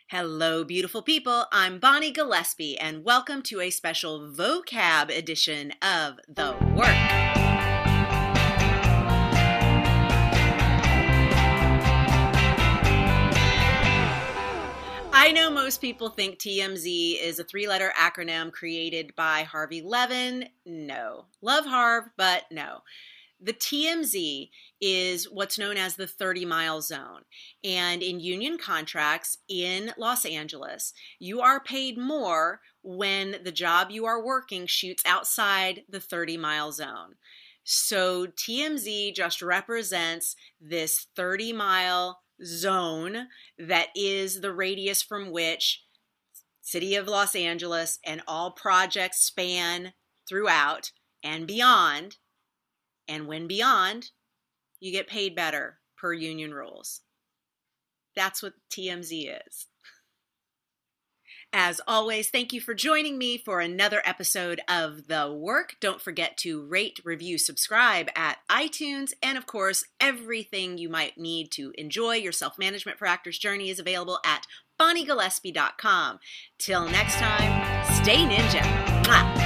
Hello, beautiful people. I'm Bonnie Gillespie, and welcome to a special vocab edition of The Work. I know most people think TMZ is a three-letter acronym created by Harvey Levin. No. Love Harv, but no. The TMZ is what's known as the 30-mile zone. And in union contracts in Los Angeles, you are paid more when the job you are working shoots outside the 30-mile zone. So TMZ just represents this 30-mile zone that is the radius from which City of Los Angeles and all projects span throughout and beyond. And when beyond, you get paid better per union rules. That's what TMZ is. As always, thank you for joining me for another episode of The Work. Don't forget to rate, review, subscribe at iTunes. And of course, everything you might need to enjoy your self-management for actors journey is available at bonniegillespie.com. Till next time, stay ninja. Mwah.